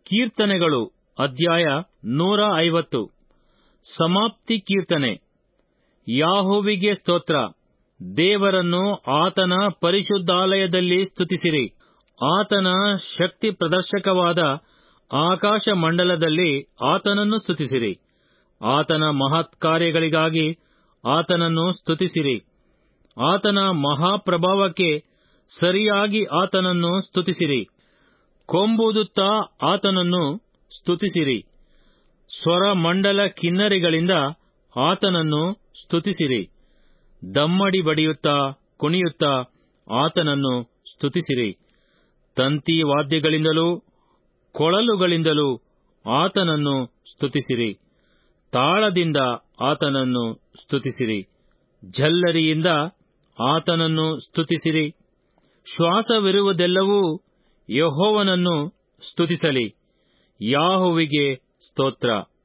ಕೀರ್ತನೆಗಳು ಅಧ್ಯಾಯ 150. ಸಮಾಪ್ತಿ ಕೀರ್ತನೆ. ಯಾಹೋವಿಗೆ ಸ್ತೋತ್ರ. ದೇವರನ್ನು ಆತನ ಪರಿಶುದ್ಧಾಲಯದಲ್ಲಿ ಸ್ತುತಿಸಿರಿ. ಆತನ ಶಕ್ತಿ ಪ್ರದರ್ಶಕವಾದ ಆಕಾಶ ಮಂಡಲದಲ್ಲಿ ಆತನನ್ನು ಸ್ತುತಿಸಿರಿ. ಆತನ ಮಹತ್ ಕಾರ್ಯಗಳಿಗಾಗಿ ಆತನನ್ನು ಸ್ತುತಿಸಿರಿ. ಆತನ ಮಹಾಪ್ರಭಾವಕ್ಕೆ ಸರಿಯಾಗಿ ಆತನನ್ನು ಸ್ತುತಿಸಿರಿ. ಕೊಂಬೂದುತ್ತಾ ಆತನನ್ನು ಸ್ತುತಿಸಿರಿ. ಸ್ವರಮಂಡಲ ಕಿನ್ನರಿಗಳಿಂದ ಆತನನ್ನು ಸ್ತುತಿಸಿರಿ. ದಮ್ಮಡಿ ಬಡಿಯುತ್ತಾ ಕುಣಿಯುತ್ತಾ ಆತನನ್ನು ಸ್ತುತಿಸಿರಿ. ತಂತಿ ವಾದ್ಯಗಳಿಂದಲೂ ಕೊಳಲುಗಳಿಂದಲೂ ಆತನನ್ನು ಸ್ತುತಿಸಿರಿ. ತಾಳದಿಂದ ಆತನನ್ನು ಸ್ತುತಿಸಿರಿ. ಝಲ್ಲರಿಯಿಂದ ಆತನನ್ನು ಸ್ತುತಿಸಿರಿ. ಶ್ವಾಸವಿರುವುದೆಲ್ಲವೂ ಯೆಹೋವನನ್ನು ಸ್ತುತಿಸಲಿ. ಯಾಹೋವಿಗೆ ಸ್ತೋತ್ರ.